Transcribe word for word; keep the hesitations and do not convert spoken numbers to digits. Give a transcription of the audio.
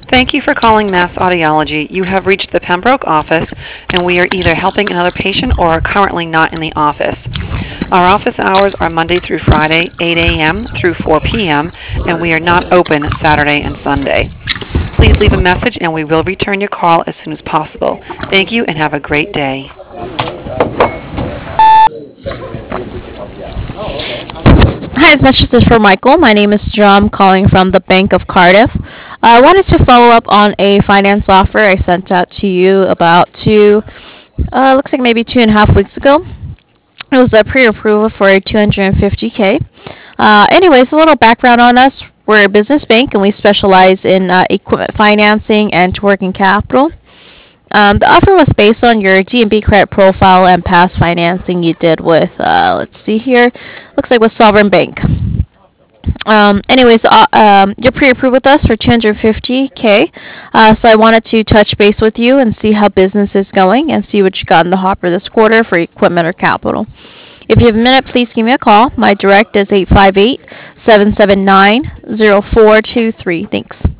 Thank you for calling Mass Audiology. You have reached the Pembroke office, and we are either helping another patient or are currently not in the office. Our office hours are Monday through Friday, eight a m through four p m, and we are not open Saturday and Sunday. Please leave a message and we will return your call as soon as possible. Thank you and have a great day. Hi, this message is for Michael. My name is John, calling from the Bank of Cardiff. I wanted to follow up on a finance offer I sent out to you about two, uh, looks like maybe two and a half weeks ago. It was a pre-approval for two hundred fifty k. Uh, anyways, a little background on us. We're a business bank and we specialize in uh, equipment financing and working capital. Um, the offer was based on your D and B credit profile and past financing you did with, uh, let's see here, looks like with Sovereign Bank. Um, anyways, uh, um, you're pre-approved with us for two hundred fifty k. Uh, so I wanted to touch base with you and see how business is going and see what you got in the hopper this quarter for equipment or capital. If you have a minute, please give me a call. My direct is eight five eight, seven seven nine, zero four two three. Thanks.